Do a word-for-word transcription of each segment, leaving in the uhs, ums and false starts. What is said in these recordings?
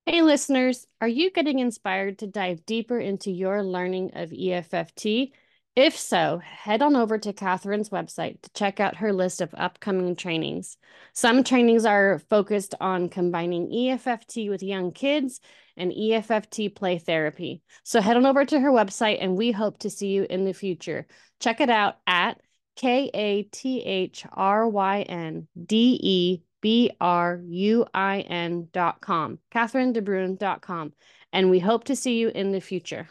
Hey, listeners, are you getting inspired to dive deeper into your learning of E F F T? If so, head on over to Catherine's website to check out her list of upcoming trainings. Some trainings are focused on combining E F F T with young kids and E F F T play therapy. So head on over to her website and we hope to see you in the future. Check it out at K A T H R Y N D E B R U I N dot com, Catherine de Bruin dot com. And we hope to see you in the future.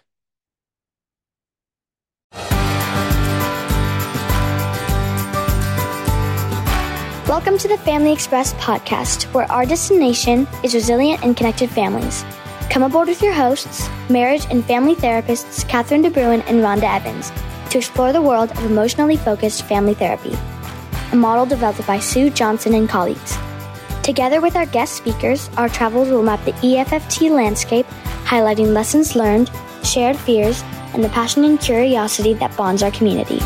Welcome to the Family Express podcast, where our destination is resilient and connected families. Come aboard with your hosts, marriage and family therapists Catherine de Bruin and Rhonda Evans, to explore the world of emotionally focused family therapy, a model developed by Sue Johnson and colleagues. Together with our guest speakers, our travels will map the E F F T landscape, highlighting lessons learned, shared fears, and the passion and curiosity that bonds our community.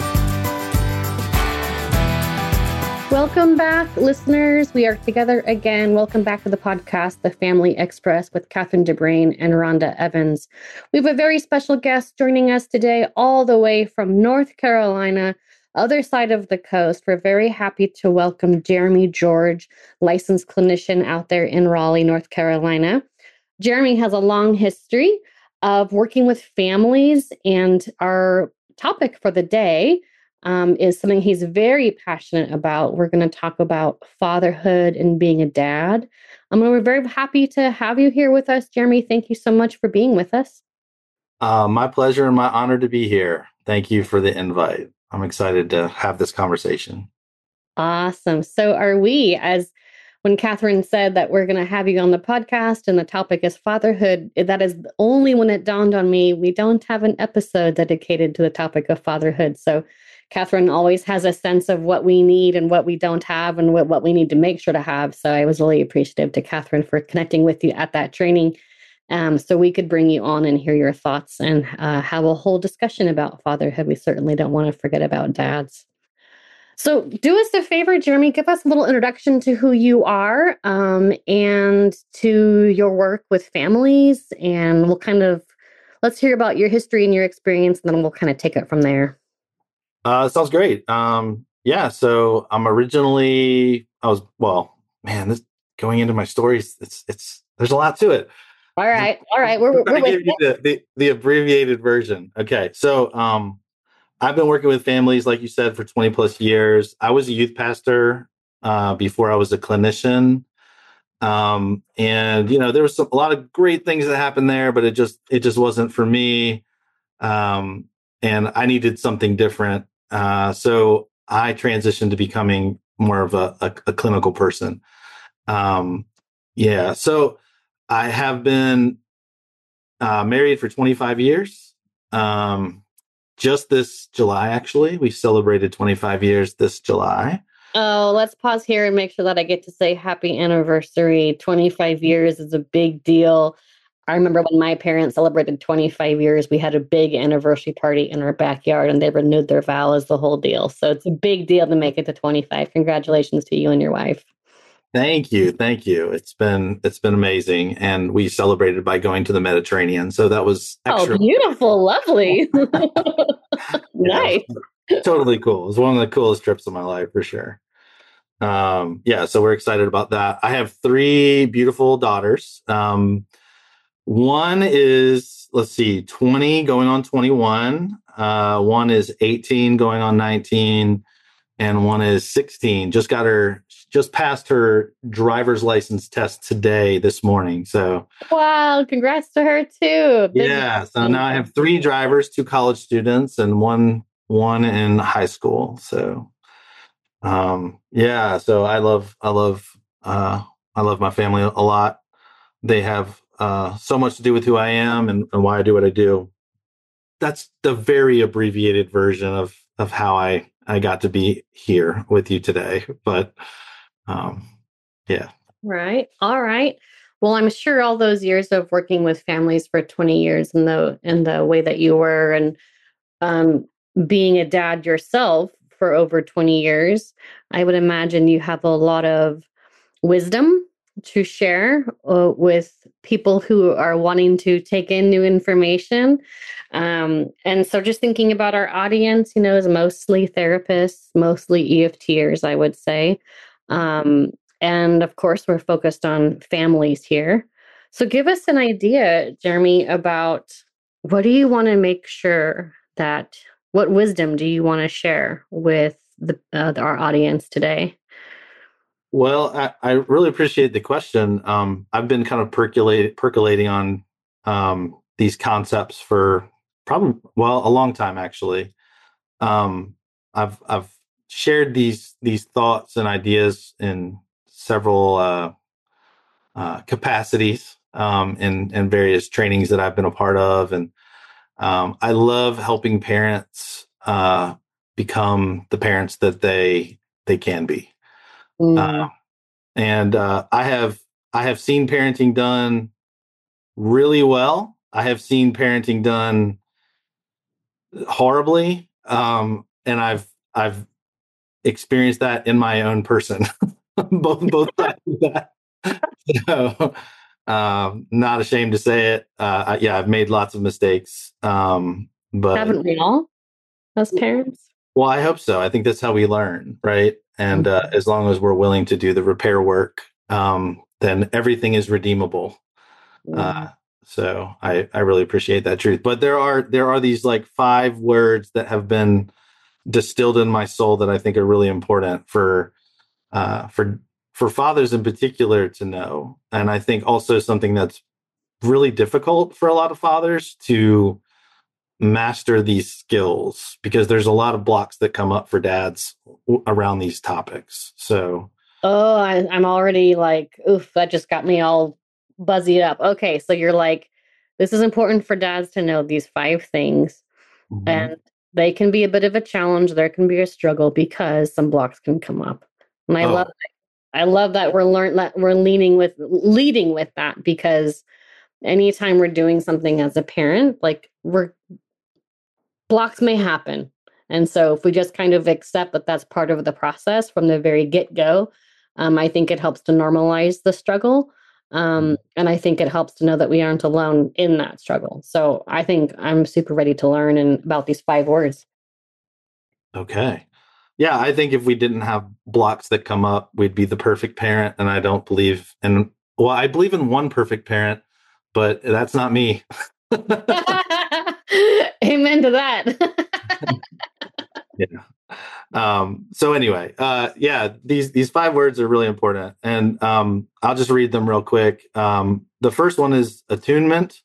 Welcome back, listeners. We are together again. Welcome back to the podcast, The Family Express, with Catherine de Bruin and Rhonda Evans. We have a very special guest joining us today, all the way from North Carolina, other side of the coast. We're very happy to welcome Jeremy George, licensed clinician out there in Raleigh, North Carolina. Jeremy has a long history of working with families, and our topic for the day Um, is something he's very passionate about. We're going to talk about fatherhood and being a dad. Um, we're very happy to have you here with us, Jeremy. Thank you so much for being with us. Uh, my pleasure and my honor to be here. Thank you for the invite. I'm excited to have this conversation. Awesome. So are we, as when Catherine said that we're going to have you on the podcast and the topic is fatherhood, that is only when it dawned on me, we don't have an episode dedicated to the topic of fatherhood. So Catherine always has a sense of what we need and what we don't have and what, what we need to make sure to have. So I was really appreciative to Catherine for connecting with you at that training, um, so we could bring you on and hear your thoughts and uh, have a whole discussion about fatherhood. We certainly don't want to forget about dads. So do us a favor, Jeremy, give us a little introduction to who you are, um, and to your work with families. And we'll kind of, let's hear about your history and your experience, and then we'll kind of take it from there. Uh, sounds great. Um, yeah, so I'm originally, I was, well, man, this going into my stories, it's, it's, there's a lot to it. All right. All right. We're, we're with you the, the, the abbreviated version. Okay. So, um, I've been working with families, like you said, for twenty plus years. I was a youth pastor, uh, before I was a clinician. Um, and you know, there was some, a lot of great things that happened there, but it just, it just wasn't for me. Um, and I needed something different. Uh, so I transitioned to becoming more of a, a, a clinical person. Um, yeah. So I have been uh, married for twenty-five years. Um, just this July, actually, we celebrated twenty-five years this July. Oh, let's pause here and make sure that I get to say happy anniversary. twenty-five years is a big deal. I remember when my parents celebrated twenty-five years, we had a big anniversary party in our backyard and they renewed their vows, the whole deal. So it's a big deal to make it to twenty-five. Congratulations to you and your wife. Thank you. Thank you. It's been, it's been amazing. And we celebrated by going to the Mediterranean. So that was extra. Oh, beautiful. Lovely. Nice. Yeah, totally cool. It was one of the coolest trips of my life for sure. Um, yeah. So we're excited about that. I have three beautiful daughters. Um, One is, let's see, twenty going on twenty-one. Uh, one is eighteen going on nineteen. And one is sixteen. Just got her, just passed her driver's license test today, this morning. So, wow, congrats to her too. Big yeah. So now I have three drivers, two college students, and one one in high school. So, um, yeah. So I love, I love, uh, I love my family a lot. They have uh, so much to do with who I am and, and why I do what I do. That's the very abbreviated version of of how I I got to be here with you today. But um, yeah. Right. All right. Well, I'm sure all those years of working with families for twenty years and the and the way that you were, and um, being a dad yourself for over twenty years, I would imagine you have a lot of wisdom to share uh, with people who are wanting to take in new information. Um, and so just thinking about our audience, you know, is mostly therapists, mostly E F Ters, I would say. Um, and of course, we're focused on families here. So give us an idea, Jeremy, about what do you want to make sure that, what wisdom do you want to share with the, uh, our audience today? Well, I, I really appreciate the question. Um, I've been kind of percolate, percolating on um, these concepts for probably, well, a long time, actually. Um, I've I've shared these these thoughts and ideas in several uh, uh, capacities um, in in various trainings that I've been a part of, and um, I love helping parents uh, become the parents that they they can be. Uh, Mm. and uh, I have I have seen parenting done really well. I have seen parenting done horribly, um, and I've I've experienced that in my own person, both both sides of that. So, um, not ashamed to say it. Uh, I, yeah, I've made lots of mistakes, um, but Haven't we all as parents? well, I hope so. I think that's how we learn, right? And uh, as long as we're willing to do the repair work, um, then everything is redeemable. Mm. Uh, so I, I really appreciate that truth. But there are there are these like five words that have been distilled in my soul that I think are really important for uh, for for fathers in particular to know, and I think also something that's really difficult for a lot of fathers to master these skills because there's a lot of blocks that come up for dads w- around these topics. So, Oh, I, I'm already like, oof, that just got me all buzzy up. Okay, so you're like, this is important for dads to know these five things, mhm. and they can be a bit of a challenge. There can be a struggle because some blocks can come up. And I love, Oh, I love that we're learn that we're leaning with leading with that because anytime we're doing something as a parent, like we're blocks may happen. And so if we just kind of accept that that's part of the process from the very get go, um, I think it helps to normalize the struggle. Um, and I think it helps to know that we aren't alone in that struggle. So I think I'm super ready to learn and about these five words. okay. Yeah, I think if we didn't have blocks that come up, we'd be the perfect parent. And I don't believe in, well, I believe in one perfect parent, but that's not me. Amen to that. Yeah. Um, so anyway, uh, yeah, these these five words are really important, and um, I'll just read them real quick. Um, the first one is attunement.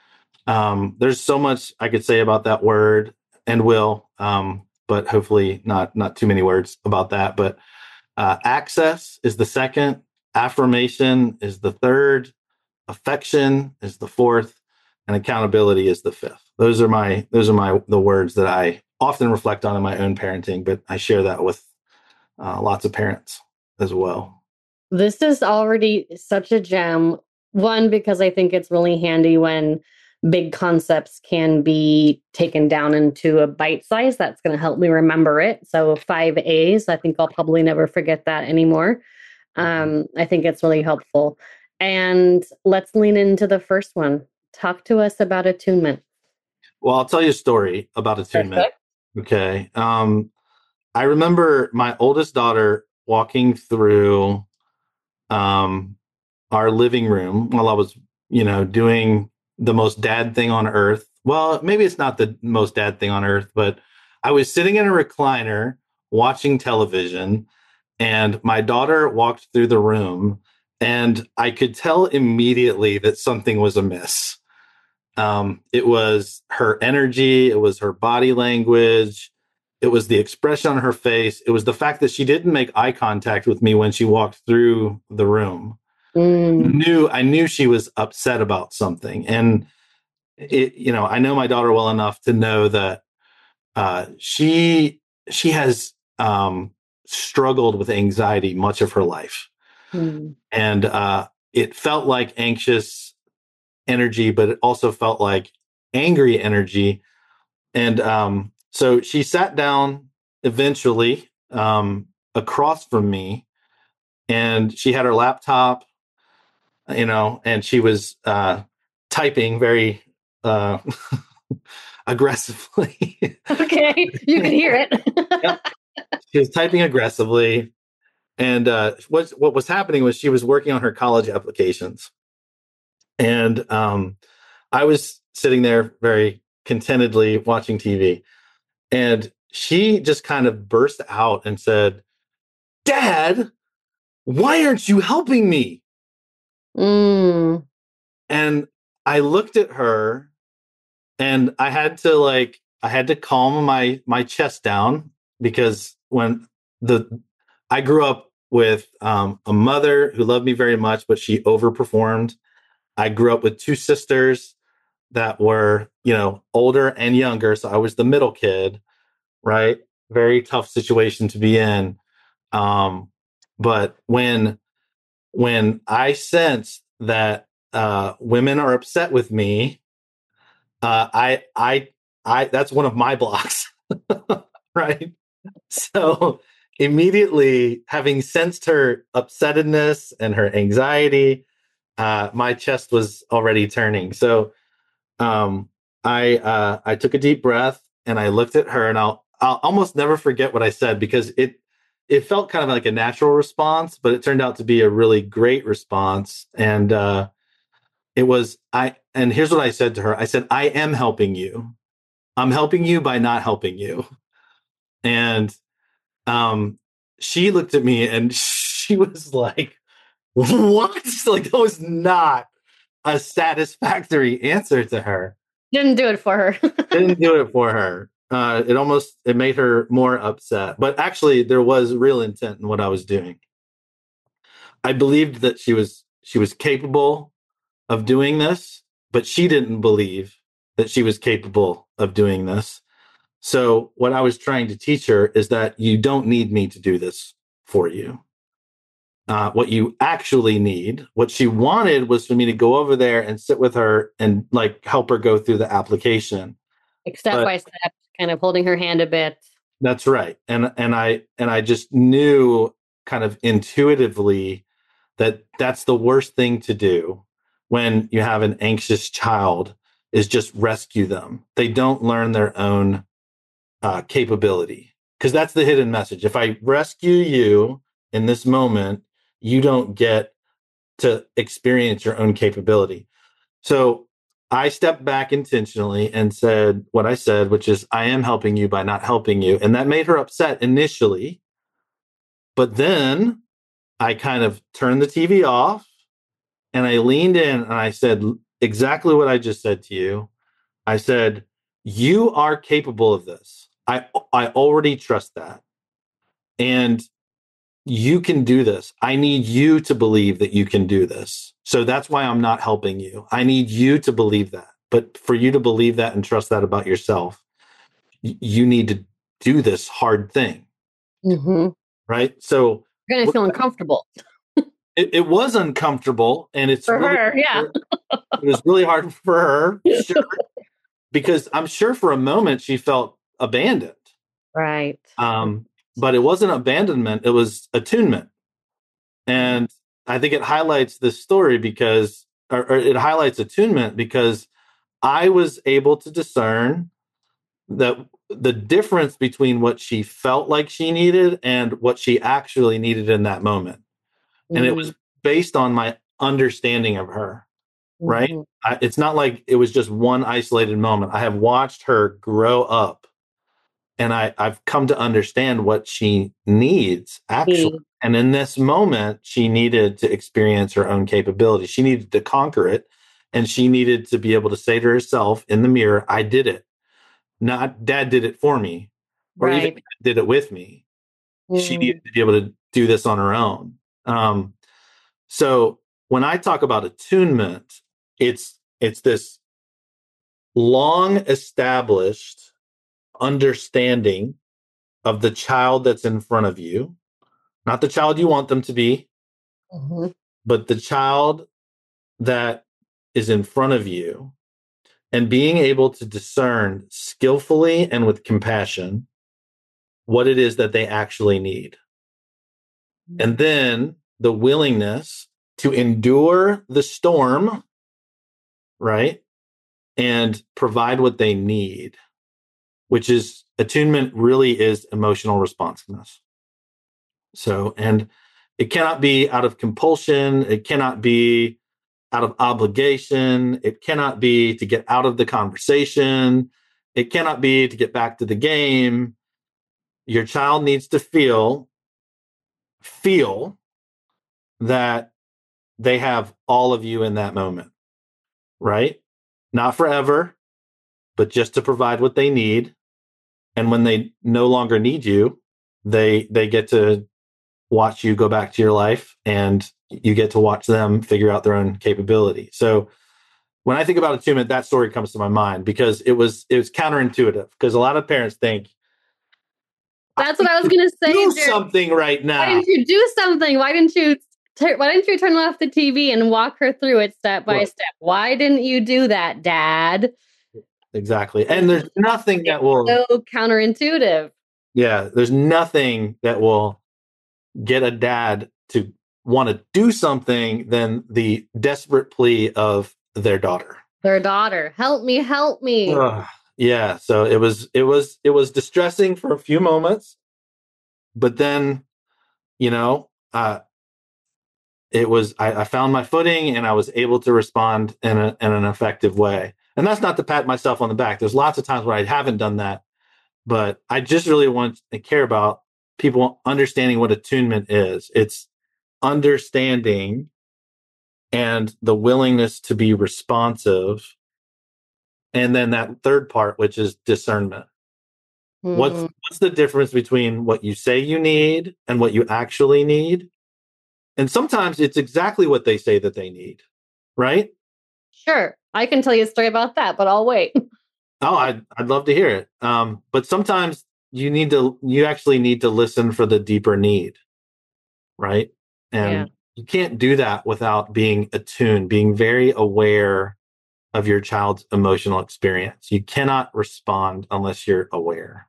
Um, there's so much I could say about that word and will, um, but hopefully not not too many words about that. But uh, access is the second, affirmation is the third, affection is the fourth, and accountability is the fifth. Those are my those are my the words that I often reflect on in my own parenting, but I share that with uh, lots of parents as well. This is already such a gem. One, because I think it's really handy when big concepts can be taken down into a bite size. That's going to help me remember it. So, five A's, I think I'll probably never forget that anymore. Um, I think it's really helpful. And let's lean into the first one. Talk to us about attunement. Well, I'll tell you a story about attunement. Perfect. Okay. Um, I remember my oldest daughter walking through um, our living room while I was, you know, doing the most dad thing on earth. Well, maybe it's not the most dad thing on earth, but I was sitting in a recliner watching television, and my daughter walked through the room, and I could tell immediately that something was amiss. Um, it was her energy, it was her body language, it was the expression on her face, it was the fact that she didn't make eye contact with me when she walked through the room. Mm. Knew I knew she was upset about something, and it, you know, I know my daughter well enough to know that uh, she she has um, struggled with anxiety much of her life, Mm. and uh, it felt like anxious energy, but it also felt like angry energy. And um, so she sat down eventually um, across from me, and she had her laptop. you know, and she was uh, typing very uh, aggressively. Okay, you could hear it. Yep. She was typing aggressively. And uh, what, what was happening was she was working on her college applications. And um, I was sitting there very contentedly watching T V. And she just kind of burst out and said, "Dad, why aren't you helping me?" Mm. And I looked at her and I had to like, I had to calm my, my chest down because when the, I grew up with um, a mother who loved me very much, but she overperformed. I grew up with two sisters that were, you know, older and younger. So I was the middle kid, right? Very tough situation to be in. Um, but when, when I sensed that uh, women are upset with me, uh, I, I, I, that's one of my blocks, right? So immediately, having sensed her upsettedness and her anxiety, uh, my chest was already turning. So um, I uh, I took a deep breath and I looked at her, and I'll I'll almost never forget what I said because it it felt kind of like a natural response, but it turned out to be a really great response. And uh, it was I. And here's what I said to her: I said, "I am helping you. I'm helping you by not helping you." And um, she looked at me and she was like, "What?" Like that was not a satisfactory answer to her. Didn't do it for her. Didn't do it for her. Uh, it almost it made her more upset. But actually, there was real intent in what I was doing. I believed that she was she was capable of doing this, but she didn't believe that she was capable of doing this. So what I was trying to teach her is that you don't need me to do this for you. Uh, what you actually need, what she wanted was for me to go over there and sit with her and like help her go through the application. Like step But by step, kind of holding her hand a bit. that's right. And and I and I just knew kind of intuitively that that's the worst thing to do when you have an anxious child is just rescue them. They don't learn their own uh, capability because that's the hidden message. If I rescue you in this moment, you don't get to experience your own capability. So I stepped back intentionally and said what I said, which is, I am helping you by not helping you. And that made her upset initially. But then I kind of turned the T V off and I leaned in and I said exactly what I just said to you. I said, you are capable of this. I, I already trust that. And you can do this. I need you to believe that you can do this. So that's why I'm not helping you. I need you to believe that. But for you to believe that and trust that about yourself, y- you need to do this hard thing. Mm-hmm. Right. So you're going to feel uncomfortable. It, it was uncomfortable. And it's for really, her. Yeah. it was really hard for her. Sure, because I'm sure for a moment she felt abandoned. Right. Um, but it wasn't abandonment, it was attunement. And I think it highlights this story because, or, or it highlights attunement because I was able to discern that the difference between what she felt like she needed and what she actually needed in that moment. Mm-hmm. And it was based on my understanding of her, right? Mm-hmm. I, it's not like it was just one isolated moment. I have watched her grow up. And I, I've come to understand what she needs, actually. Mm. And in this moment, she needed to experience her own capability. She needed to conquer it. And she needed to be able to say to herself in the mirror, I did it. Not Dad did it for me, or right. even did it with me. Mm. She needed to be able to do this on her own. Um, so when I talk about attunement, it's it's this long established understanding of the child that's in front of you, not the child you want them to be, mm-hmm. but the child that is in front of you, and being able to discern skillfully and with compassion what it is that they actually need. Mm-hmm. And then the willingness to endure the storm, right? And provide what they need, which is attunement really is emotional responsiveness. So, and it cannot be out of compulsion. It cannot be out of obligation. It cannot be to get out of the conversation. It cannot be to get back to the game. Your child needs to feel, feel that they have all of you in that moment, right? Not forever, but just to provide what they need. And when they no longer need you, they they get to watch you go back to your life, and you get to watch them figure out their own capability. So when I think about attunement, that story comes to my mind because it was it was counterintuitive. Because a lot of parents think, That's what I was going to say. do Jared. something right now. Why didn't you do something? Why didn't you? T- why didn't you turn off the T V and walk her through it step by Right. step? Why didn't you do that, Dad? Exactly. And there's nothing that will so counterintuitive. Yeah, there's nothing that will get a dad to want to do something than the desperate plea of their daughter. Their daughter, help me, help me. Ugh. Yeah, so it was it was it was distressing for a few moments, but then, you know, uh, it was I, I found my footing and I was able to respond in a, in an effective way. And that's not to pat myself on the back. There's lots of times where I haven't done that, but I just really want to care about people understanding what attunement is. It's understanding and the willingness to be responsive. And then that third part, which is discernment. Mm. What's what's the difference between what you say you need and what you actually need? And sometimes it's exactly what they say that they need, right? Sure. I can tell you a story about that, but I'll wait. Oh, I'd, I'd love to hear it. Um, but sometimes you need to, you actually need to listen for the deeper need, right? And yeah. You can't do that without being attuned, being very aware of your child's emotional experience. You cannot respond unless you're aware.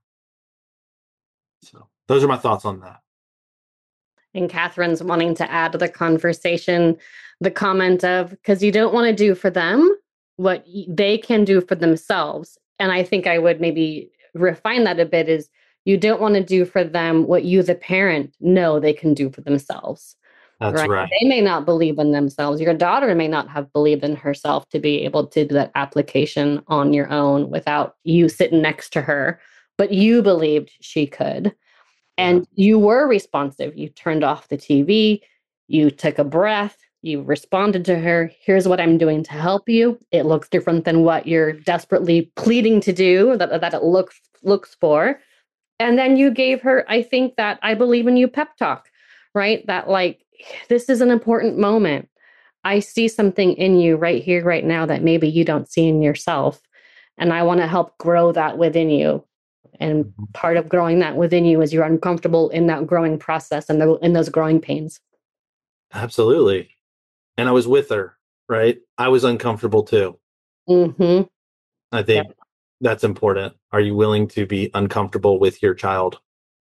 So those are my thoughts on that. And Catherine's wanting to add to the conversation the comment of, because you don't want to do for them what they can do for themselves. And I think I would maybe refine that a bit is you don't want to do for them what you, the parent, know they can do for themselves. That's right? right. They may not believe in themselves. Your daughter may not have believed in herself to be able to do that application on your own without you sitting next to her, but you believed she could. And yeah. You were responsive. You turned off the T V. You took a breath. You responded to her. Here's what I'm doing to help you. It looks different than what you're desperately pleading to do, that, that it looks looks for. And then you gave her, I think, that I believe in you pep talk, right? That like, this is an important moment. I see something in you right here, right now that maybe you don't see in yourself. And I want to help grow that within you. And part of growing that within you is you're uncomfortable in that growing process and the, in those growing pains. Absolutely. And I was with her, right? I was uncomfortable too. Mm-hmm. I think yeah. That's important. Are you willing to be uncomfortable with your child?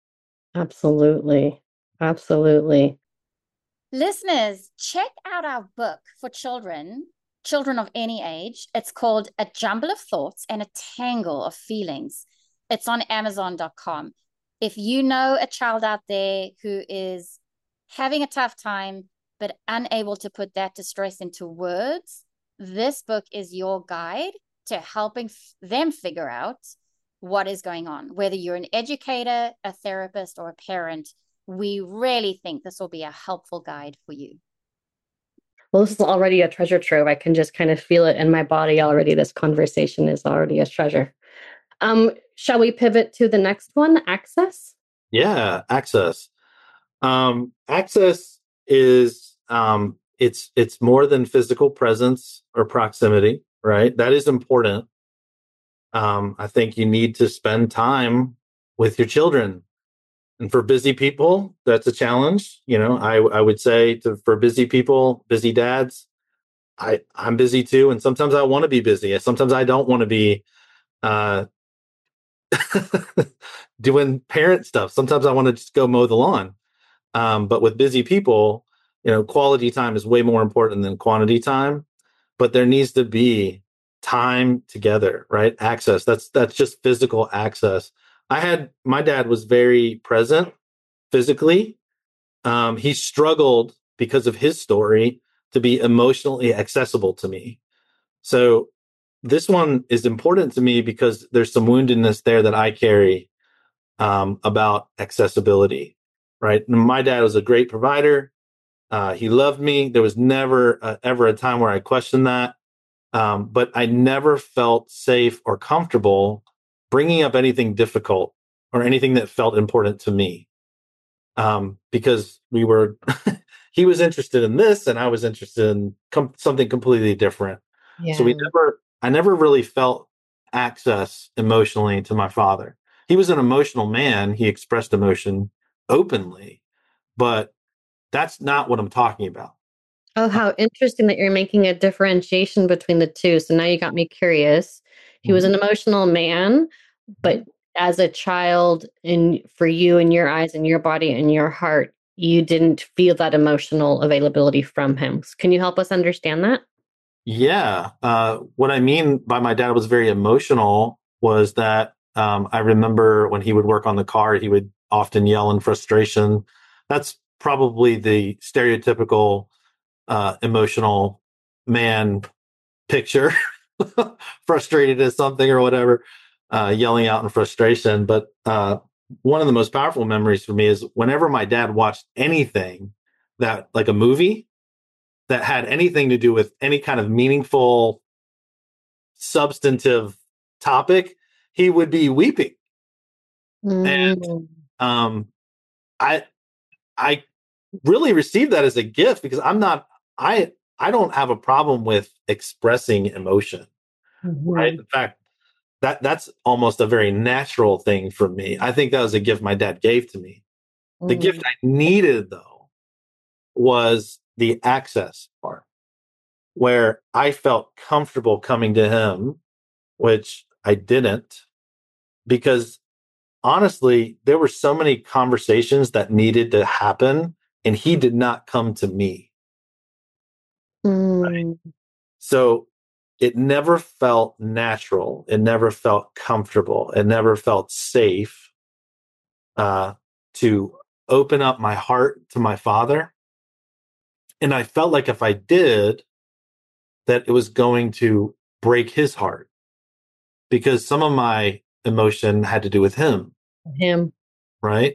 Absolutely. Absolutely. Listeners, check out our book for children, children of any age. It's called A Jumble of Thoughts and a Tangle of Feelings. It's on amazon dot com. If you know a child out there who is having a tough time, but unable to put that distress into words, this book is your guide to helping f- them figure out what is going on. Whether you're an educator, a therapist, or a parent, we really think this will be a helpful guide for you. Well, this is already a treasure trove. I can just kind of feel it in my body already. This conversation is already a treasure. Um, shall we pivot to the next one, access? Yeah, access. Um, access is um, it's it's more than physical presence or proximity, right? That is important. Um, I think you need to spend time with your children. And for busy people, that's a challenge. You know, I I would say to for busy people, busy dads, I I'm busy too, and sometimes I want to be busy. Sometimes I don't want to be uh, doing parent stuff. Sometimes I want to just go mow the lawn. Um, but with busy people, you know, quality time is way more important than quantity time, but there needs to be time together, right? Access. That's that's just physical access. I had my dad was very present physically. Um, he struggled because of his story to be emotionally accessible to me. So this one is important to me because there's some woundedness there that I carry um, about accessibility, right? And my dad was a great provider. Uh, he loved me. There was never uh, ever a time where I questioned that. Um, but I never felt safe or comfortable bringing up anything difficult or anything that felt important to me. Um, because we were, he was interested in this and I was interested in com- something completely different. Yeah. So we never, I never really felt access emotionally to my father. He was an emotional man. He expressed emotion openly, but that's not what I'm talking about. Oh, how interesting that you're making a differentiation between the two. So now you got me curious. He was an emotional man, but as a child, in for you and your eyes and your body and your heart, you didn't feel that emotional availability from him. Can you help us understand that? Yeah. Uh, what I mean by my dad was very emotional was that um, I remember when he would work on the car, he would often yell in frustration. That's probably the stereotypical uh, emotional man picture, frustrated at something or whatever, uh, yelling out in frustration. But uh, one of the most powerful memories for me is whenever my dad watched anything that, like a movie, that had anything to do with any kind of meaningful, substantive topic, he would be weeping. And Mm. um, I, I really received that as a gift because I'm not, I, I don't have a problem with expressing emotion, right? Mhm. In fact, that that's almost a very natural thing for me. I think that was a gift my dad gave to me. The gift Mm. I needed, though, was the access part, where I felt comfortable coming to him, which I didn't, because honestly, there were so many conversations that needed to happen, and he did not come to me. Mm. So it never felt natural. It never felt comfortable. It never felt safe uh, to open up my heart to my father. And I felt like if I did, that it was going to break his heart because some of my emotion had to do with him, Him. right?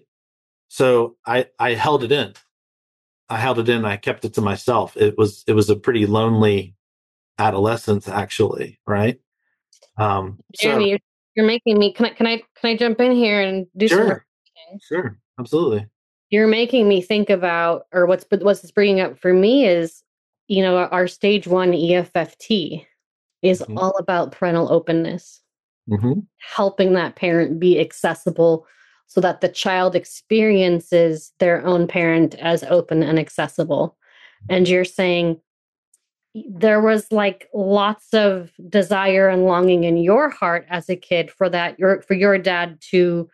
So I I held it in. I held it in. I kept it to myself. It was it was a pretty lonely adolescence, actually, right? Um, so Jeremy, you're, you're making me. Can I? Can I? Can I jump in here and do some? sure, Reflecting? sure, absolutely. You're making me think about, or what's what's this bringing up for me is, you know, our stage one E F F T is Mm-hmm. all about parental openness, Mm-hmm. helping that parent be accessible so that the child experiences their own parent as open and accessible. And you're saying there was like lots of desire and longing in your heart as a kid for that, your for your dad to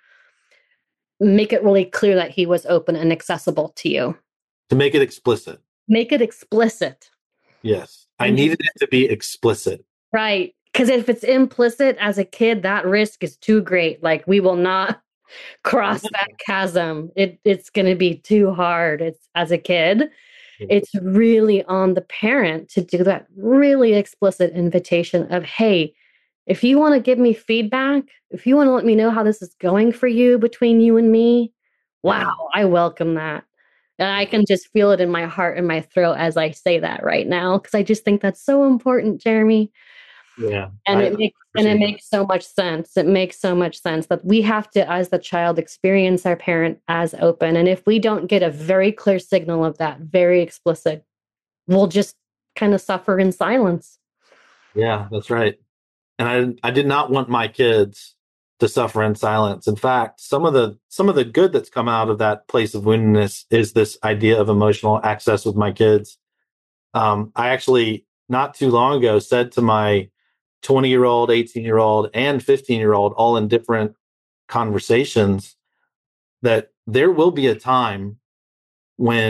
make it really clear that he was open and accessible to you. To make it explicit. Make it explicit. Yes, I And needed it to be explicit. right. Because if it's implicit as a kid, that risk is too great. Like we will not cross that chasm. It it's going to be too hard. It's as a kid. It's really on the parent to do that really explicit invitation of, hey, if you want to give me feedback, if you want to let me know how this is going for you between you and me, wow, Yeah. I welcome that. And I can just feel it in my heart and my throat as I say that right now, because I just think that's so important, Jeremy. Yeah. And I it makes and it appreciate that. makes so much sense. It makes so much sense that we have to, as the child, experience our parent as open. And if we don't get a very clear signal of that, very explicit, we'll just kind of suffer in silence. Yeah, that's right. And I I did not want my kids to suffer in silence. In fact, some of the some of the good that's come out of that place of woundedness is this idea of emotional access with my kids. Um, I actually not too long ago said to my twenty year old, eighteen year old, and fifteen year old, all in different conversations, that there will be a time when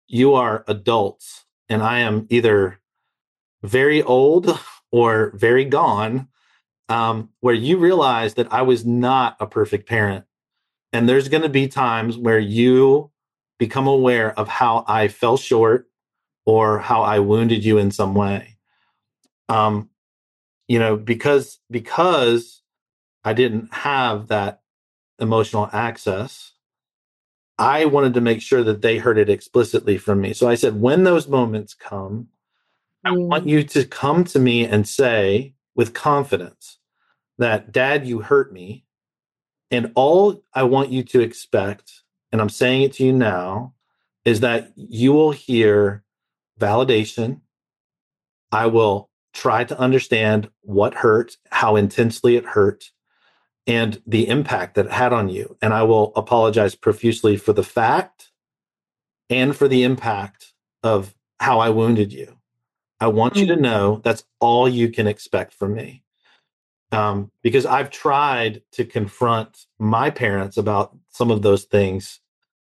you are adults and I am either very old or very gone, um, where you realize that I was not a perfect parent. And there's going to be times where you become aware of how I fell short or how I wounded you in some way. Um, you know, because because I didn't have that emotional access, I wanted to make sure that they heard it explicitly from me. So I said, when those moments come, I want Mm. you to come to me and say with confidence that, Dad, you hurt me. And all I want you to expect, and I'm saying it to you now, is that you will hear validation. I will try to understand what hurt, how intensely it hurt, and the impact that it had on you. And I will apologize profusely for the fact and for the impact of how I wounded you. I want you to know that's all you can expect from me. Um, because I've tried to confront my parents about some of those things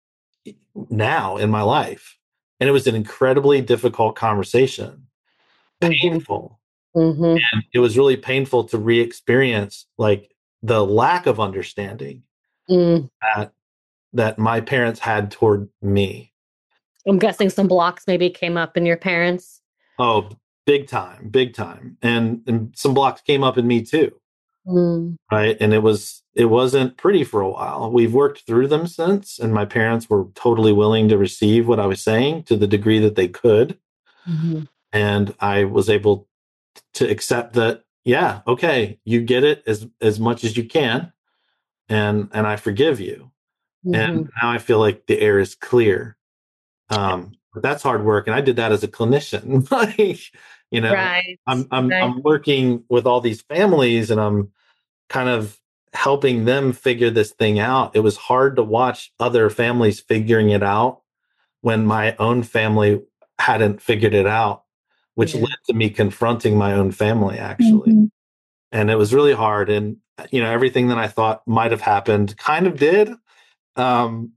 now in my life. And it was an incredibly difficult conversation, painful. Mm-hmm. And it was really painful to re-experience like the lack of understanding Mm. that that my parents had toward me. I'm guessing some blocks maybe came up in your parents. Oh, big time, big time. And, and some blocks came up in me too. Mm. Right. And it was, it wasn't pretty for a while. We've worked through them since, and my parents were totally willing to receive what I was saying to the degree that they could. Mm-hmm. And I was able to accept that, yeah, okay, you get it as, as much as you can. And, and I forgive you. Mm-hmm. And now I feel like the air is clear. Um, but that's hard work. And I did that as a clinician. Like, you know, Right. I'm, I'm, Right. I'm working with all these families and I'm kind of helping them figure this thing out. It was hard to watch other families figuring it out when my own family hadn't figured it out, which Yeah. led to me confronting my own family, actually. Mm-hmm. And it was really hard. And, you know, everything that I thought might have happened kind of did. Um,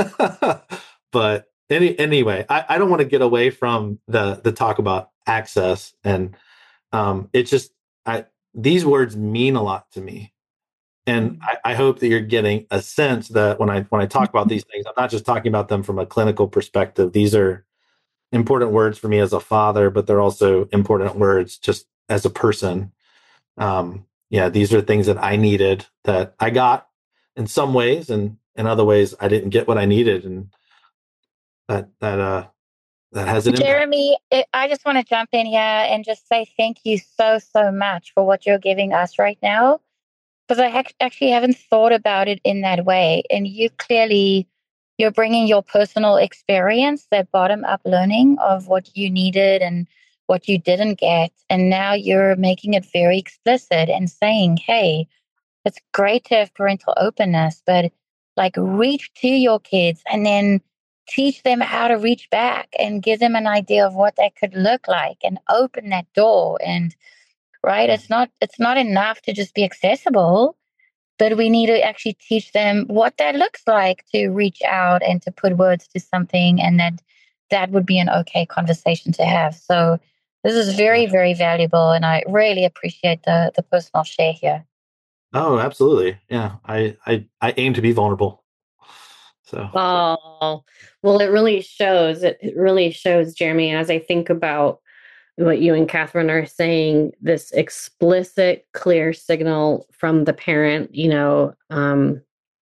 but any, anyway, I, I don't want to get away from the, the talk about access. And um, it just, I, these words mean a lot to me. And I, I hope that you're getting a sense that when I when I talk about these things, I'm not just talking about them from a clinical perspective. These are important words for me as a father, but they're also important words just as a person. Um, yeah, these are things that I needed that I got in some ways, and in other ways I didn't get what I needed, and that that uh that has an impact. Jeremy, it, I just want to jump in here and just say thank you so, so much for what you're giving us right now. Because I ha- actually haven't thought about it in that way. And you clearly, you're bringing your personal experience, that bottom up learning of what you needed and what you didn't get. And now you're making it very explicit and saying, hey, it's great to have parental openness, but like reach to your kids and then teach them how to reach back and give them an idea of what that could look like and open that door. And right, it's not it's not enough to just be accessible, but we need to actually teach them what that looks like to reach out and to put words to something, and that that would be an okay conversation to have. So this is very, very valuable, and I really appreciate the the personal share here. Oh, absolutely. Yeah. I, I, I aim to be vulnerable. So, Oh, well, it really shows. It, it really shows, Jeremy, as I think about what you and Catherine are saying, this explicit, clear signal from the parent, you know, um,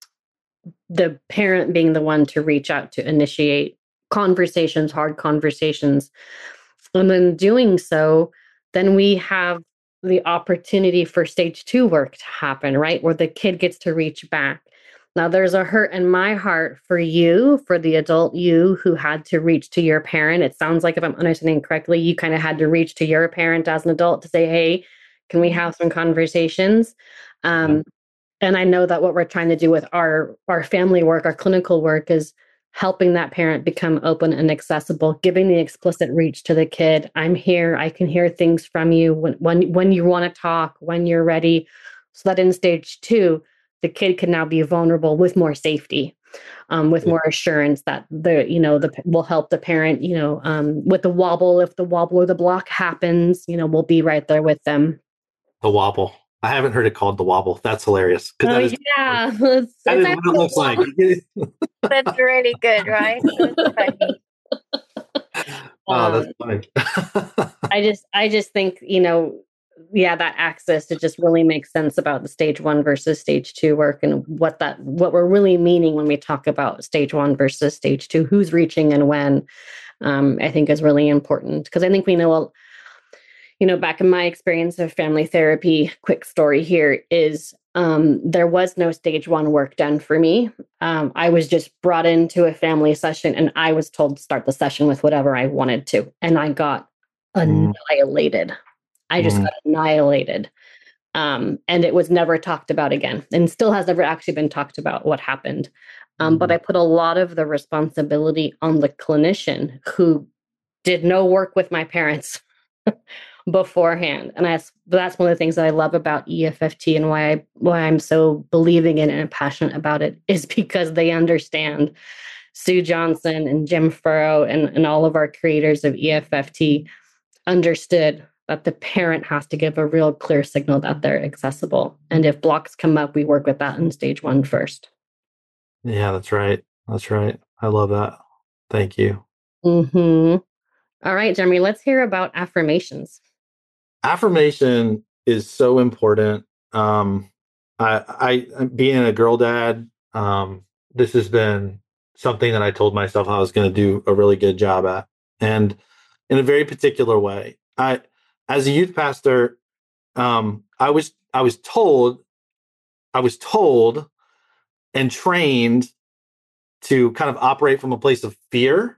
the parent being the one to reach out to initiate conversations, hard conversations. And then doing so, then we have the opportunity for stage two work to happen, right? Where the kid gets to reach back. Now, there's a hurt in my heart for you, for the adult you who had to reach to your parent. It sounds like, if I'm understanding correctly, you kind of had to reach to your parent as an adult to say, hey, can we have some conversations? Um, yeah. And I know that what we're trying to do with our, our family work, our clinical work, is helping that parent become open and accessible, giving the explicit reach to the kid. I'm here. I can hear things from you when when, when you want to talk, when you're ready. So that in stage two, the kid can now be vulnerable with more safety. um, with Yeah. more assurance that the, you know, the will help the parent, you know, um, with the wobble, if the wobble or the block happens, you know, we'll be right there with them. The wobble. I haven't heard it called the wobble. That's hilarious. Oh, That is, yeah. It's, that it's is what it looks like. That's really good, right? That's funny. Oh, that's um, funny. I just, I just think, you know, yeah, that axis, it just really makes sense about the stage one versus stage two work and what that, what we're really meaning when we talk about stage one versus stage two, who's reaching and when, um, I think is really important. Because I think we know, you know, back in my experience of family therapy, quick story here is um, there was no stage one work done for me. Um, I was just brought into a family session and I was told to start the session with whatever I wanted to. And I got Mm. annihilated. I just Mm. got annihilated. Um, and it was never talked about again and still has never actually been talked about what happened. Um, but I put a lot of the responsibility on the clinician who did no work with my parents beforehand. And I, that's one of the things that I love about E F F T and why I why I'm so believing in it and passionate about it is because they understand. Sue Johnson and Jim Furrow and, and all of our creators of E F F T understood that the parent has to give a real clear signal that they're accessible. And if blocks come up, we work with that in stage one first. Yeah, that's right. That's right. I love that. Thank you. Mm-hmm. All right, Jeremy, let's hear about affirmations. Affirmation is so important. Um, I, I, being a girl dad, um, this has been something that I told myself I was going to do a really good job at, and in a very particular way. I, as a youth pastor, um, I was, I was told, I was told, and trained to kind of operate from a place of fear.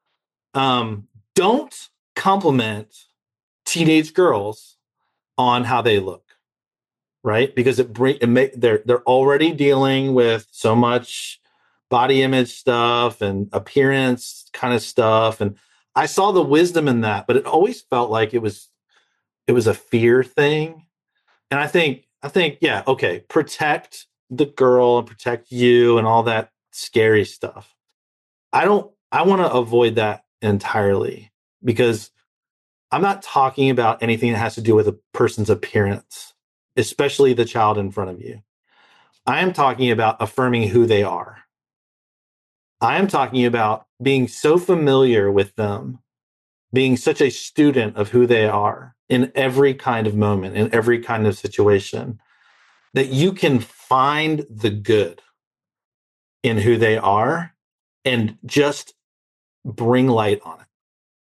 Um, don't compliment teenage girls on how they look, right? Because it bring it make they're they're already dealing with so much body image stuff and appearance kind of stuff, and I saw the wisdom in that, but it always felt like it was it was a fear thing. And I think I think yeah, okay, protect the girl and protect you and all that scary stuff. I don't I want to avoid that entirely because I'm not talking about anything that has to do with a person's appearance, especially the child in front of you. I am talking about affirming who they are. I am talking about being so familiar with them, being such a student of who they are in every kind of moment, in every kind of situation, that you can find the good in who they are and just bring light on it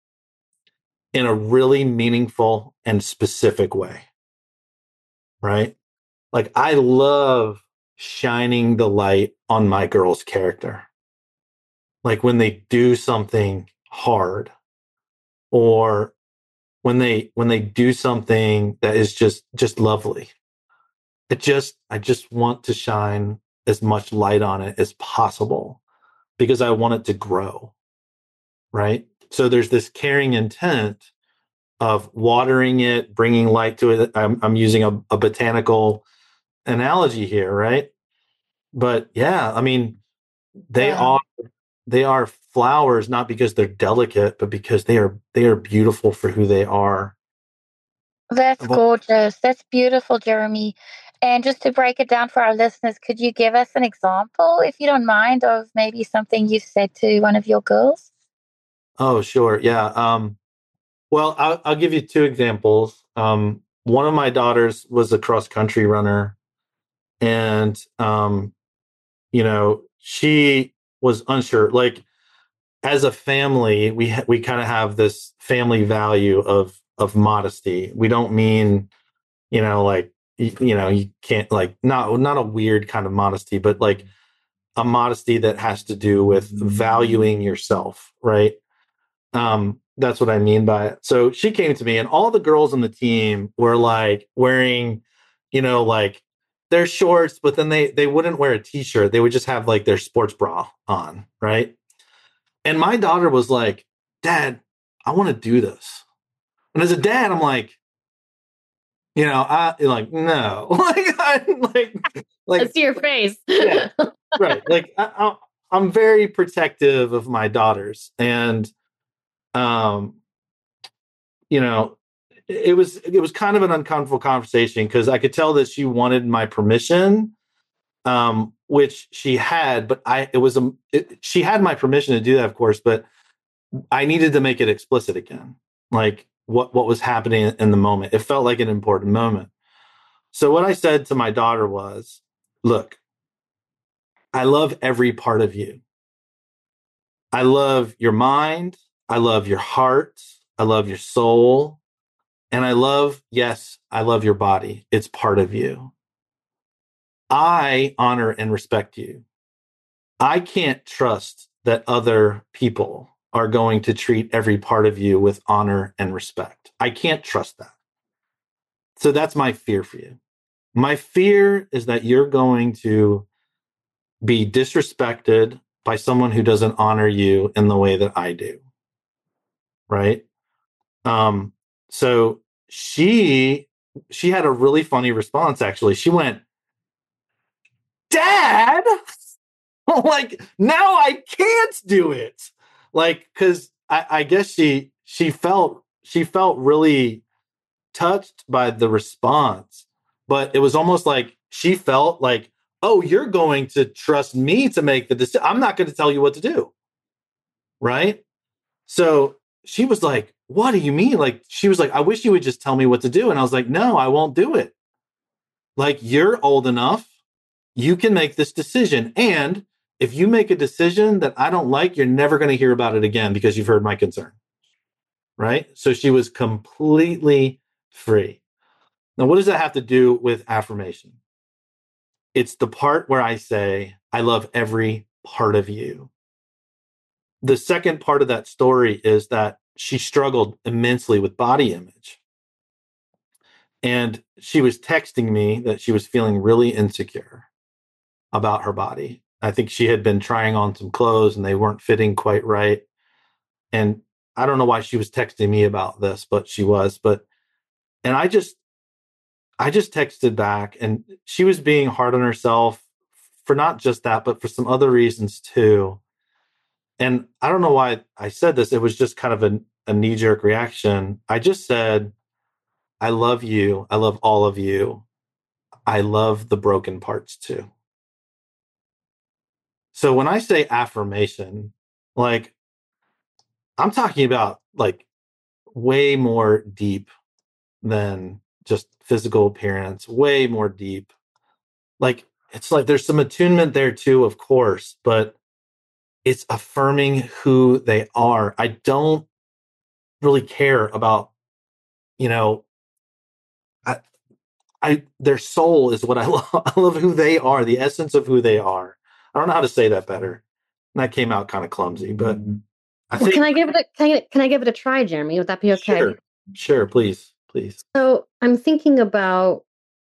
in a really meaningful and specific way. Right? Like, I love shining the light on my girl's character. Like when they do something hard, or when they when they do something that is just just lovely. It just I just want to shine as much light on it as possible because I want it to grow. Right? So there's this caring intent of watering it, bringing light to it. I'm, I'm using a, a botanical analogy here, right? But yeah, I mean, they Wow. are they are flowers not because they're delicate, but because they are they are beautiful for who they are. That's Well, gorgeous. That's beautiful, Jeremy. And just to break it down for our listeners, could you give us an example, if you don't mind, of maybe something you said to one of your girls? oh, sure, yeah. Um, well, I'll, I'll give you two examples. Um, one of my daughters was a cross country runner, and um, you know, she was unsure. Like, as a family, we ha- we kind of have this family value of of modesty. We don't mean, you know, like you, you know, you can't, like, not not a weird kind of modesty, but like a modesty that has to do with valuing yourself, right? Um, that's what I mean by it. So she came to me, and all the girls on the team were like wearing, you know, like their shorts, but then they they wouldn't wear a t-shirt. They would just have like their sports bra on, right? And my daughter was like, "Dad, I want to do this." And as a dad, I'm like, you know, I like no, like, I, like, I like, see your face. yeah, right. Like, I, I, I'm very protective of my daughters, and um, you know, it was it was kind of an uncomfortable conversation because I could tell that she wanted my permission, um, which she had, but I it was a it, she had my permission to do that, of course, but I needed to make it explicit again, like what what was happening in the moment. It felt like an important moment. So what I said to my daughter was, "Look, I love every part of you. I love your mind. I love your heart. I love your soul. And I love, yes, I love your body. It's part of you. I honor and respect you. I can't trust that other people are going to treat every part of you with honor and respect. I can't trust that. So that's my fear for you. My fear is that you're going to be disrespected by someone who doesn't honor you in the way that I do." Right? Um, so she she had a really funny response, actually. She went, "Dad, like now I can't do it." Like, because I, I guess she she felt she felt really touched by the response, but it was almost like she felt like, "Oh, you're going to trust me to make the decision. I'm not going to tell you what to do." Right? So she was like, "What do you mean?" Like, she was like, "I wish you would just tell me what to do." And I was like, "No, I won't do it. Like, you're old enough. You can make this decision. And if you make a decision that I don't like, you're never going to hear about it again because you've heard my concern." Right? So she was completely free. Now, what does that have to do with affirmation? It's the part where I say, "I love every part of you." The second part of that story is that she struggled immensely with body image. And she was texting me that she was feeling really insecure about her body. I think she had been trying on some clothes and they weren't fitting quite right. And I don't know why she was texting me about this, but she was. But, and I just, I just texted back, and she was being hard on herself for not just that, but for some other reasons too. And I don't know why I said this. It was just kind of a, a knee-jerk reaction. I just said, "I love you. I love all of you. I love the broken parts too." So when I say affirmation, like, I'm talking about like way more deep than just physical appearance, way more deep. Like, it's like there's some attunement there too, of course, but it's affirming who they are. I don't really care about, you know, I, I their soul is what I love. I love who they are, the essence of who they are. I don't know how to say that better. And that came out kind of clumsy, but I Well, think. can I give it a can I, can I give it a try, Jeremy? Would that be okay? Sure, sure, please, please. So I'm thinking about,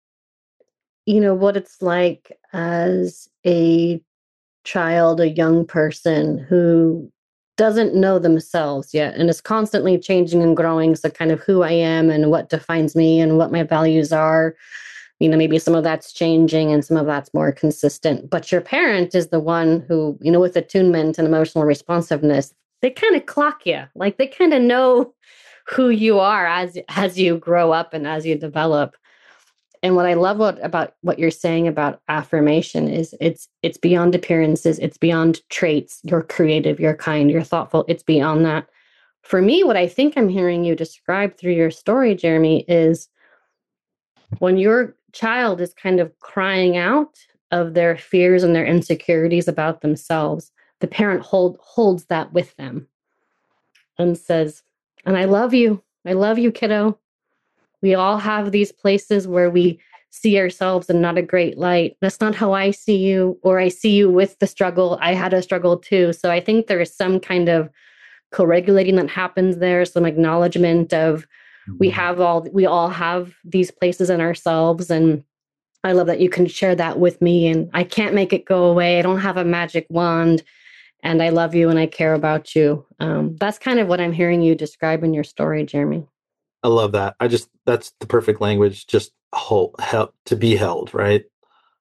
you know, what it's like as a child, a young person who doesn't know themselves yet and is constantly changing and growing. So kind of who I am and what defines me and what my values are. You know, maybe some of that's changing and some of that's more consistent. But your parent is the one who, you know, with attunement and emotional responsiveness, they kind of clock you. Like they kind of know who you are as as you grow up and as you develop. And what I love what, about what you're saying about affirmation is it's it's beyond appearances, it's beyond traits. You're creative, you're kind, you're thoughtful. It's beyond that. For me, what I think I'm hearing you describe through your story, Jeremy, is when your child is kind of crying out of their fears and their insecurities about themselves, the parent hold holds that with them and says, "And I love you. I love you, kiddo. We all have these places where we see ourselves in not a great light. That's not how I see you, or I see you with the struggle. I had a struggle too." So I think there is some kind of co-regulating that happens there, some acknowledgement of we have all, we all have these places in ourselves. And I love that you can share that with me, and I can't make it go away. I don't have a magic wand, and I love you and I care about you. Um, that's kind of what I'm hearing you describe in your story, Jeremy. I love that. I just, that's the perfect language, just hold, help to be held, right?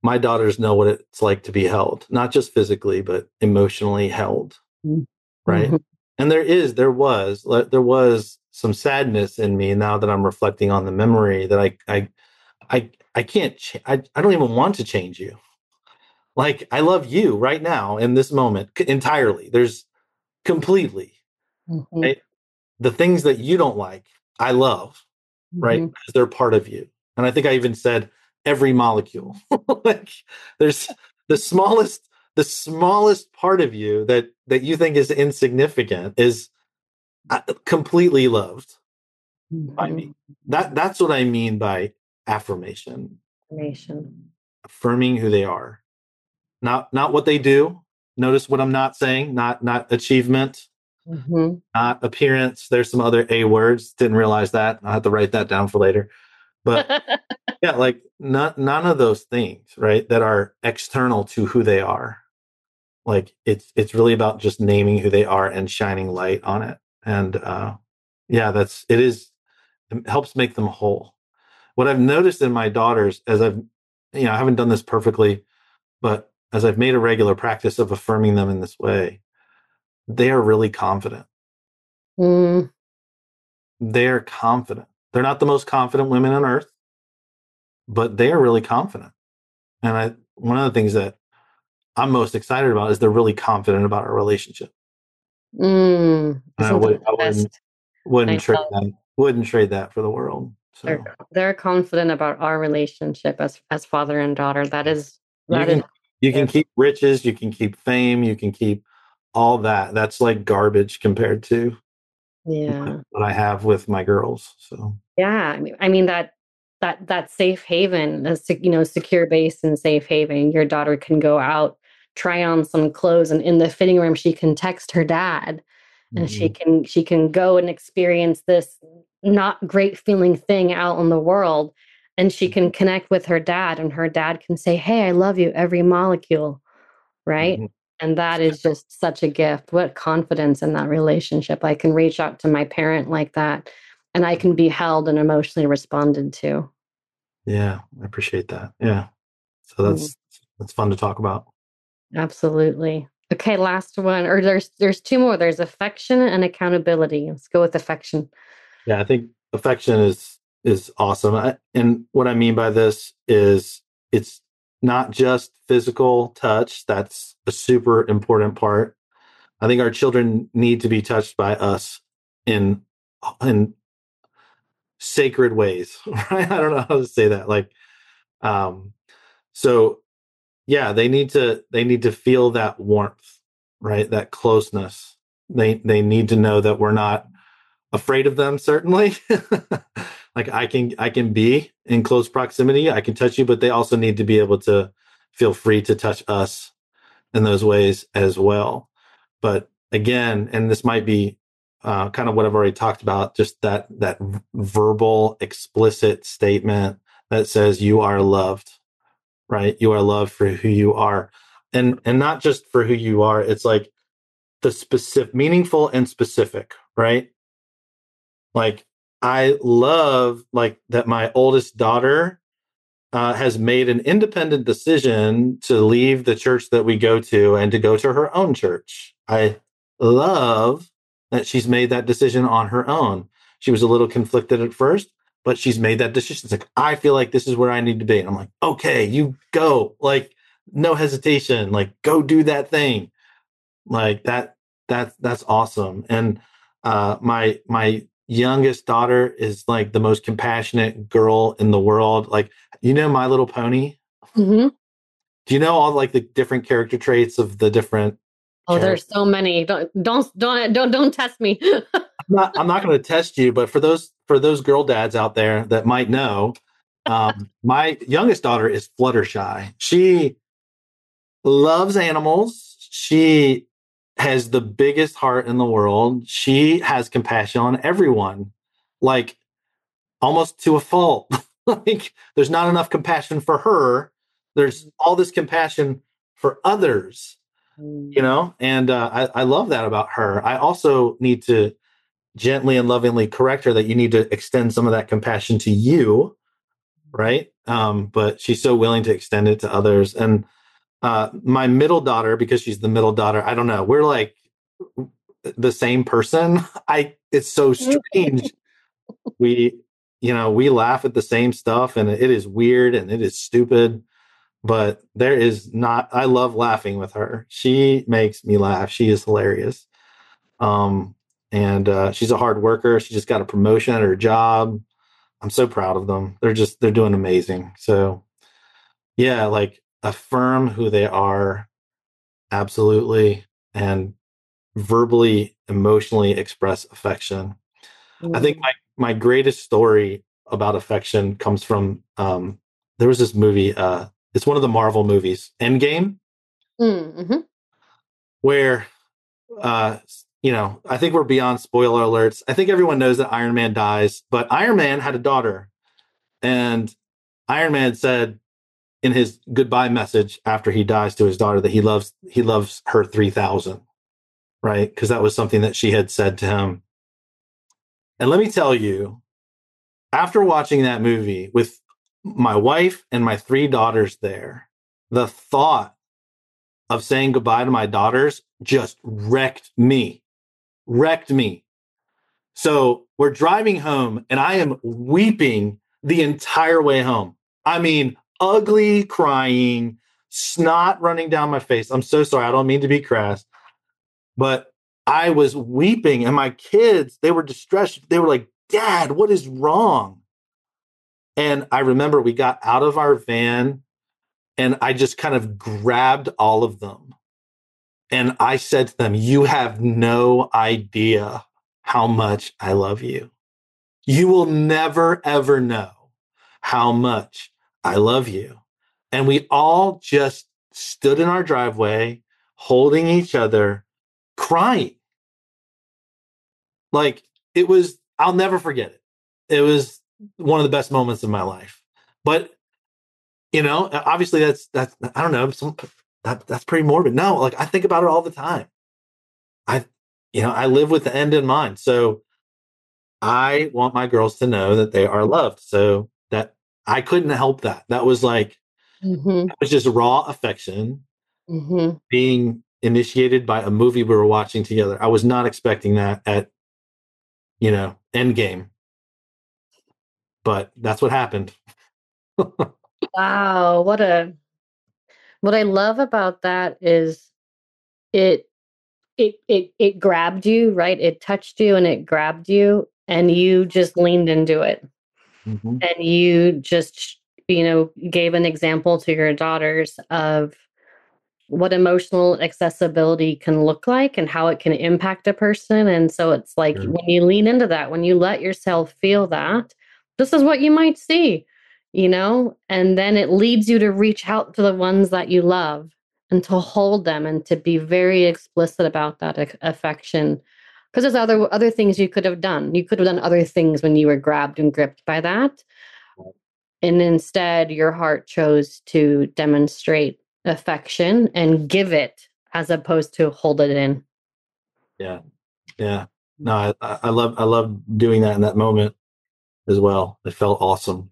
my daughters know what it's like to be held, not just physically, but emotionally held. Mm-hmm. Right. And there is, there was, there was some sadness in me now that I'm reflecting on the memory that I, I, I, I can't, ch- I, I don't even want to change you. Like, I love you right now in this moment entirely. There's completely, Mm-hmm. right? The things that you don't like, I love, right? Mm-hmm. Because they're part of you. And I think I even said every molecule. Like, there's the smallest, the smallest part of you that that you think is insignificant is completely loved Mm-hmm. by me. That that's what I mean by affirmation. Affirmation. Affirming who they are. Not not what they do. Notice what I'm not saying, not not achievement, Mm-hmm. not appearance. There's some other A words. Didn't realize that. I'll have to write that down for later. But yeah, like not, none of those things, right, that are external to who they are. Like it's it's really about just naming who they are and shining light on it. And uh, yeah, that's it is it helps make them whole. What I've noticed in my daughters, as I've you know, I haven't done this perfectly, but as I've made a regular practice of affirming them in this way, they are really confident. Mm. They're confident. They're not the most confident women on earth, but they are really confident. And I one of the things that I'm most excited about is they're really confident about our relationship. Mm. And I, Isn't would, that I the wouldn't best? wouldn't I trade know. that wouldn't trade that for the world. So They're they're confident about our relationship as as father and daughter. That is you that is can you can gift. keep riches, you can keep fame, you can keep all that. That's like garbage compared to Yeah. what I have with my girls. So Yeah. I mean, I mean that that that safe haven, a sec- you know, secure base and safe haven. Your daughter can go out, try on some clothes, and in the fitting room, she can text her dad, and she mhm. can she can go and experience this not great feeling thing out in the world, and she can connect with her dad, and her dad can say, "Hey, I love you, every molecule," right? Mhm. And that is just such a gift. What confidence in that relationship. I can reach out to my parent like that, and I can be held and emotionally responded to. Yeah, I appreciate that. Yeah. So Mm, that's that's fun to talk about. absolutely. Okay, last one. Or there's there's two more. There's affection and accountability. Let's go with affection. Yeah, I think affection is is awesome. I, and what I mean by this is it's not just physical touch. That's a super important part. I think our children need to be touched by us in in sacred ways, right? I don't know how to say that. Like um so yeah, they need to they need to feel that warmth, right? That closeness. They they need to know that we're not afraid of them, certainly. Like I can I can be in close proximity, I can touch you, but they also need to be able to feel free to touch us in those ways as well. But again, and this might be uh, kind of what I've already talked about, just that that verbal explicit statement that says you are loved, right? You are loved for who you are. And and not just for who you are, it's like the specific meaningful and specific, right? Like I love like that my oldest daughter uh, has made an independent decision to leave the church that we go to and to go to her own church. I love that she's made that decision on her own. She was a little conflicted at first, but she's made that decision. It's like, I feel like this is where I need to be. And I'm like, okay, you go. Like, no hesitation. Like, go do that thing. Like that, that, that's awesome. And uh, my, my youngest daughter is like the most compassionate girl in the world. Like, you know, My Little Pony. Mm-hmm. Do you know all like the different character traits of the different Oh, characters? there's so many. Don't don't don't don't don't test me. I'm not, I'm not going to test you, but for those for those girl dads out there that might know, um, my youngest daughter is Fluttershy. She loves animals. She has the biggest heart in the world. She has compassion on everyone, like almost to a fault. Like there's not enough compassion for her. There's all this compassion for others, you know, and uh, I, I love that about her. I also need to gently and lovingly correct her that you need to extend some of that compassion to you, right? Um, but she's so willing to extend it to others. And uh, my middle daughter, because she's the middle daughter, I don't know, we're like the same person. I it's so strange. we, you know, we laugh at the same stuff, and it is weird and it is stupid. But there is not. I love laughing with her. She makes me laugh. She is hilarious. Um, and uh, she's a hard worker. She just got a promotion at her job. I'm so proud of them. They're just they're doing amazing. So yeah, like affirm who they are, absolutely, and verbally, emotionally express affection. Mm. I think my my greatest story about affection comes from um, there was this movie. Uh, it's one of the Marvel movies, Endgame, mm-hmm. where uh, you know, I think we're beyond spoiler alerts. I think everyone knows that Iron Man dies, but Iron Man had a daughter, and Iron Man said in his goodbye message after he dies to his daughter that he loves he loves her three thousand, right? Because that was something that she had said to him. And let me tell you, after watching that movie with my wife and my three daughters there, the thought of saying goodbye to my daughters just wrecked me, wrecked me. So we're driving home and I am weeping the entire way home. I mean, ugly crying, snot running down my face. I'm so sorry. I don't mean to be crass, but I was weeping, and my kids, they were distressed. They were like, Dad, what is wrong? And I remember we got out of our van and I just kind of grabbed all of them. And I said to them, you have no idea how much I love you. You will never, ever know how much I love you. And we all just stood in our driveway, holding each other, crying. Like it was, I'll never forget it. It was one of the best moments of my life. But, you know, obviously that's, that's, I don't know, some, that, that's pretty morbid. No, like I think about it all the time. I, you know, I live with the end in mind. So I want my girls to know that they are loved. So that I couldn't help that. That was like, mm-hmm. It was just raw affection mm-hmm. being initiated by a movie we were watching together. I was not expecting that at, you know, Endgame, but that's what happened. Wow. What a, what I love about that is it, it, it, it grabbed you, right? It touched you and it grabbed you and you just leaned into it. Mm-hmm. And you just, you know, gave an example to your daughters of what emotional accessibility can look like and how it can impact a person. And so it's like sure. when you lean into that, when you let yourself feel that, this is what you might see, you know, and then it leads you to reach out to the ones that you love and to hold them and to be very explicit about that a- affection. Because there's other other things you could have done. You could have done other things when you were grabbed and gripped by that. And instead, your heart chose to demonstrate affection and give it as opposed to hold it in. Yeah. Yeah. No, I, I love I love doing that in that moment as well. It felt awesome.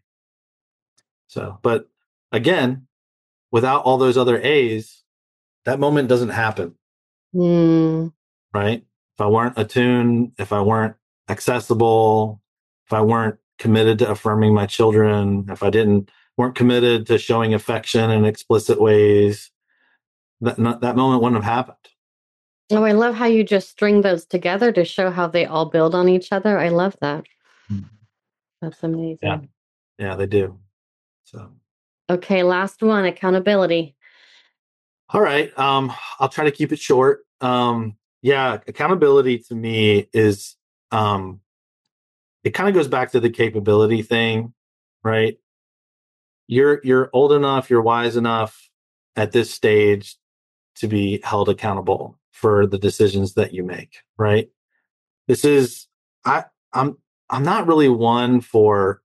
So, but again, without all those other A's, that moment doesn't happen. Mm. Right? If I weren't attuned, if I weren't accessible, if I weren't committed to affirming my children, if I didn't weren't committed to showing affection in explicit ways, that that moment wouldn't have happened. Oh, I love how you just string those together to show how they all build on each other. I love that. Mm. That's amazing. Yeah, yeah, they do. So, okay, last one, accountability. All right, um, I'll try to keep it short. Um, yeah, accountability to me is, um, it kind of goes back to the capability thing, right? You're you're old enough, you're wise enough at this stage to be held accountable for the decisions that you make, right? This is I I'm I'm not really one for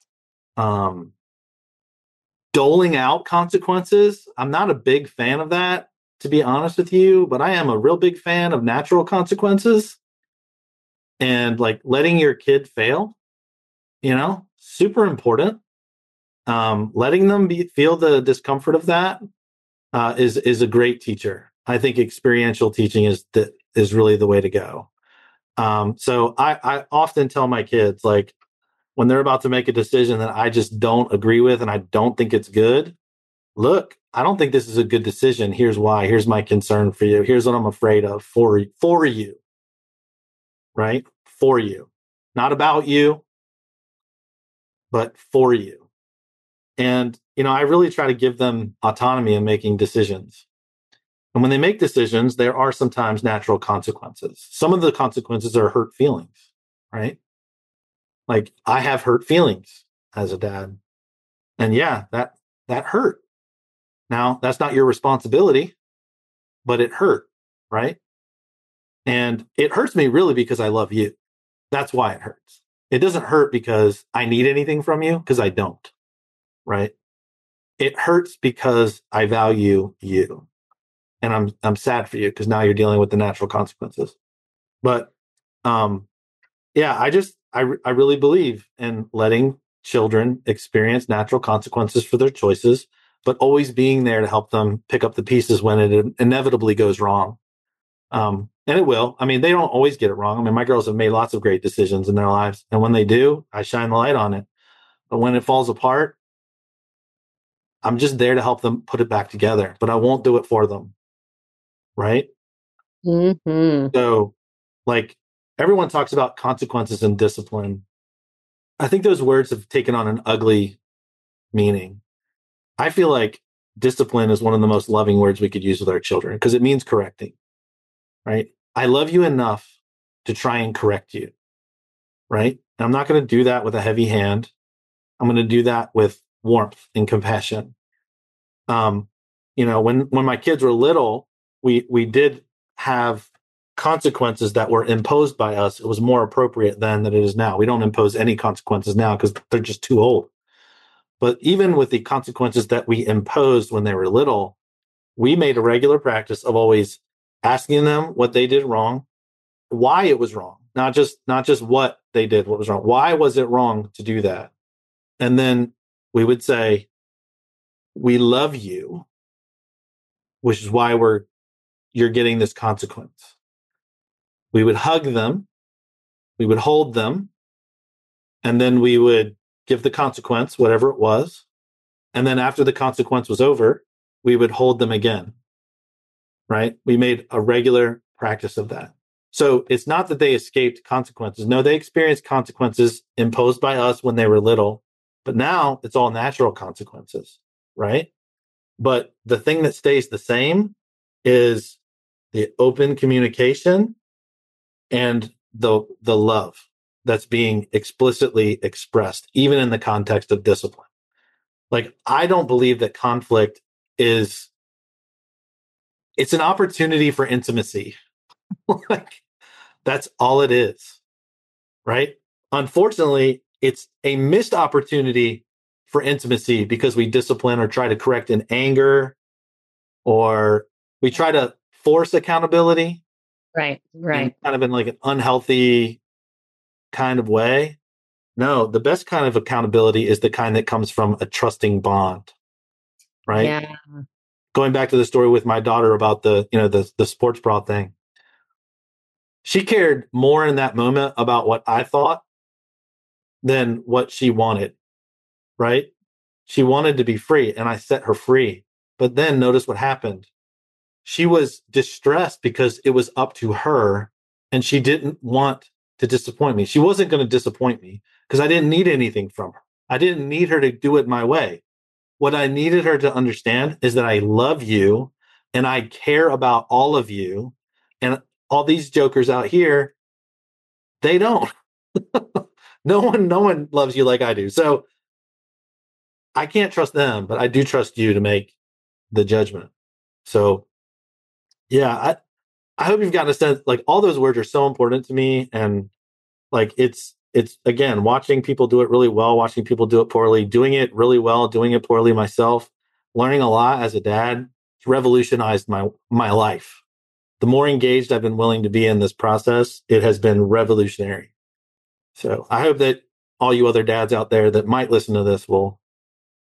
um doling out consequences. I'm not a big fan of that, to be honest with you, but I am a real big fan of natural consequences and like letting your kid fail, you know, super important. um, letting them be, feel the discomfort of that uh, is is a great teacher. I think experiential teaching is the, is really the way to go. Um, so I, I often tell my kids, like, when they're about to make a decision that I just don't agree with and I don't think it's good, look, I don't think this is a good decision. Here's why. Here's my concern for you. Here's what I'm afraid of for, for you, right? For you. Not about you, but for you. And, you know, I really try to give them autonomy in making decisions. And when they make decisions, there are sometimes natural consequences. Some of the consequences are hurt feelings, right? Like, I have hurt feelings as a dad. And yeah, that that hurt. Now, that's not your responsibility, but it hurt, right? And it hurts me really because I love you. That's why it hurts. It doesn't hurt because I need anything from you, because I don't, right? It hurts because I value you. And I'm I'm sad for you because now you're dealing with the natural consequences. But um, yeah, I just I re- I really believe in letting children experience natural consequences for their choices, but always being there to help them pick up the pieces when it inevitably goes wrong. Um, and it will. I mean, they don't always get it wrong. I mean, my girls have made lots of great decisions in their lives, and when they do, I shine the light on it. But when it falls apart, I'm just there to help them put it back together. But I won't do it for them. Right? Mm-hmm. So, like, everyone talks about consequences and discipline. I think those words have taken on an ugly meaning. I feel like discipline is one of the most loving words we could use with our children because it means correcting, right? I love you enough to try and correct you, right? And I'm not going to do that with a heavy hand. I'm going to do that with warmth and compassion. Um, you know, when when my kids were little, we we did have consequences that were imposed by us. It was more appropriate then than it is now. We don't impose any consequences now because they're just too old. But even with the consequences that we imposed when they were little, we made a regular practice of always asking them what they did wrong, why it was wrong, not just not just what they did, what was wrong. Why was it wrong to do that? And then we would say, we love you, which is why we're you're getting this consequence. We would hug them, we would hold them, and then we would give the consequence, whatever it was. And then after the consequence was over, we would hold them again, right? We made a regular practice of that. So it's not that they escaped consequences. No, they experienced consequences imposed by us when they were little, but now it's all natural consequences, right? But the thing that stays the same is the open communication and the the love that's being explicitly expressed, even in the context of discipline. Like, I don't believe that conflict is, it's an opportunity for intimacy. Like, that's all it is, right? Unfortunately, it's a missed opportunity for intimacy because we discipline or try to correct in anger, or we try to force accountability. Right, right. Kind of in like an unhealthy kind of way. No, the best kind of accountability is the kind that comes from a trusting bond, right? Yeah. Going back to the story with my daughter about the, you know, the, the sports bra thing. She cared more in that moment about what I thought than what she wanted, right? She wanted to be free and I set her free. But then notice what happened. She was distressed because it was up to her and she didn't want to disappoint me. She wasn't going to disappoint me because I didn't need anything from her. I didn't need her to do it my way. What I needed her to understand is that I love you and I care about all of you. And all these jokers out here, they don't. no one, no one loves you like I do. So I can't trust them, but I do trust you to make the judgment. So yeah, I, I hope you've gotten a sense, like, all those words are so important to me. And like, it's, it's again, watching people do it really well, watching people do it poorly, doing it really well, doing it poorly myself, learning a lot as a dad. It's revolutionized my, my life. The more engaged I've been willing to be in this process, it has been revolutionary. So I hope that all you other dads out there that might listen to this will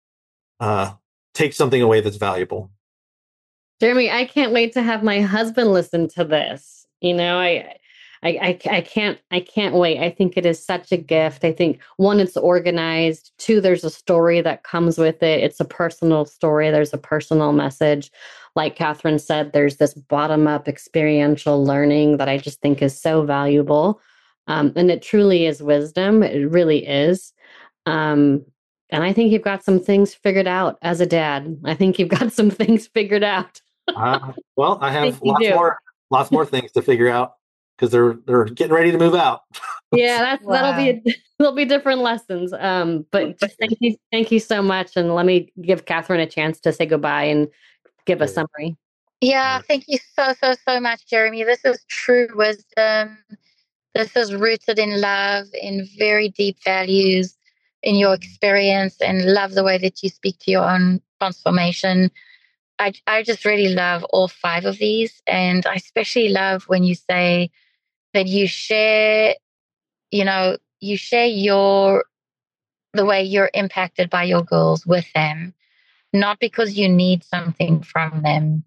uh, take something away that's valuable. Jeremy, I can't wait to have my husband listen to this. You know, I, I, I, I can't, I can't wait. I think it is such a gift. I think one, it's organized. Two, there's a story that comes with it. It's a personal story. There's a personal message. Like Catherine said, there's this bottom-up experiential learning that I just think is so valuable. Um, and it truly is wisdom. It really is. Um, and I think you've got some things figured out as a dad. I think you've got some things figured out. uh, well, I have I lots do. more, lots more things to figure out because they're they're getting ready to move out. Yeah, that's Wow. that'll be a, there'll be different lessons. Um, but just thank you, thank you so much, and let me give Catherine a chance to say goodbye and give a summary. Yeah, thank you so, so, so much, Jeremy. This is true wisdom. This is rooted in love, in very deep values, in your experience, and love the way that you speak to your own transformation. I, I just really love all five of these. And I especially love when you say that you share, you know, you share your, the way you're impacted by your girls with them, not because you need something from them,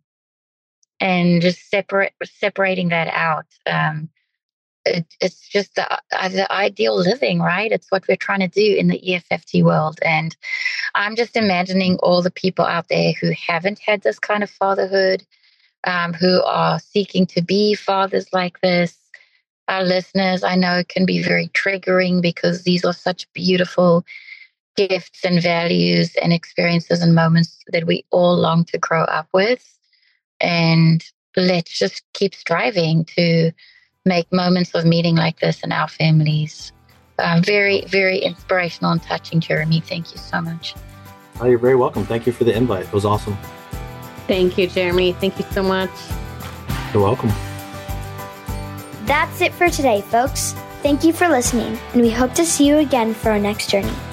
and just separate, separating that out. Um, it, it's just the, uh, the ideal living, right? It's what we're trying to do in the E F F T world. And I'm just imagining all the people out there who haven't had this kind of fatherhood, um, who are seeking to be fathers like this. Our listeners, I know, can be very triggering because these are such beautiful gifts and values and experiences and moments that we all long to grow up with. And let's just keep striving to make moments of meeting like this in our families. Um, very, very inspirational and touching, Jeremy. Thank you so much. Oh, you're very welcome. Thank you for the invite. It was awesome. Thank you, Jeremy. Thank you so much. You're welcome. That's it for today, folks. Thank you for listening, and we hope to see you again for our next journey.